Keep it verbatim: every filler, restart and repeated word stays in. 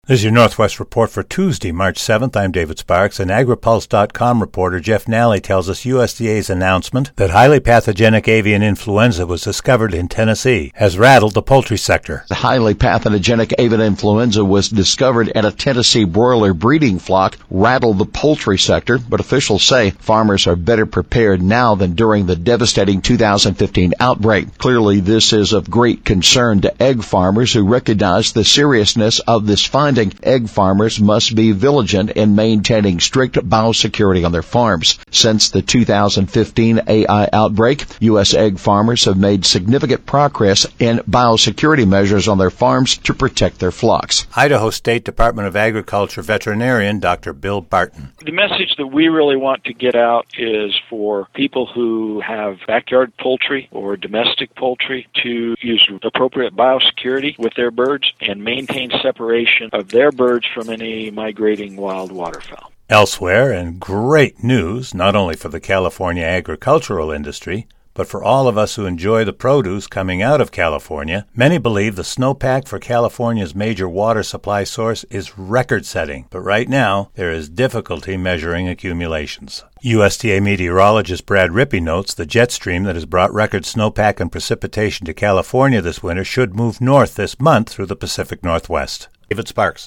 This is your Northwest Report for Tuesday, March seventh. I'm David Sparks, and AgriPulse dot com reporter Jeff Nally tells us U S D A's announcement that highly pathogenic avian influenza was discovered in Tennessee has rattled the poultry sector. The highly pathogenic avian influenza was discovered at a Tennessee broiler breeding flock, rattled the poultry sector, but officials say farmers are better prepared now than during the devastating two thousand fifteen outbreak. Clearly, this is of great concern to egg farmers who recognize the seriousness of this finding. Egg farmers must be vigilant in maintaining strict biosecurity on their farms. Since the two thousand fifteen A I outbreak, U S egg farmers have made significant progress in biosecurity measures on their farms to protect their flocks. Idaho State Department of Agriculture veterinarian Doctor Bill Barton. The message that we really want to get out is for people who have backyard poultry or domestic poultry to use appropriate biosecurity with their birds and maintain separation of their birds from any migrating wild waterfowl. Elsewhere, and great news, not only for the California agricultural industry, but for all of us who enjoy the produce coming out of California, many believe the snowpack for California's major water supply source is record-setting. But right now, there is difficulty measuring accumulations. U S D A meteorologist Brad Rippey notes the jet stream that has brought record snowpack and precipitation to California this winter should move north this month through the Pacific Northwest. David Sparks.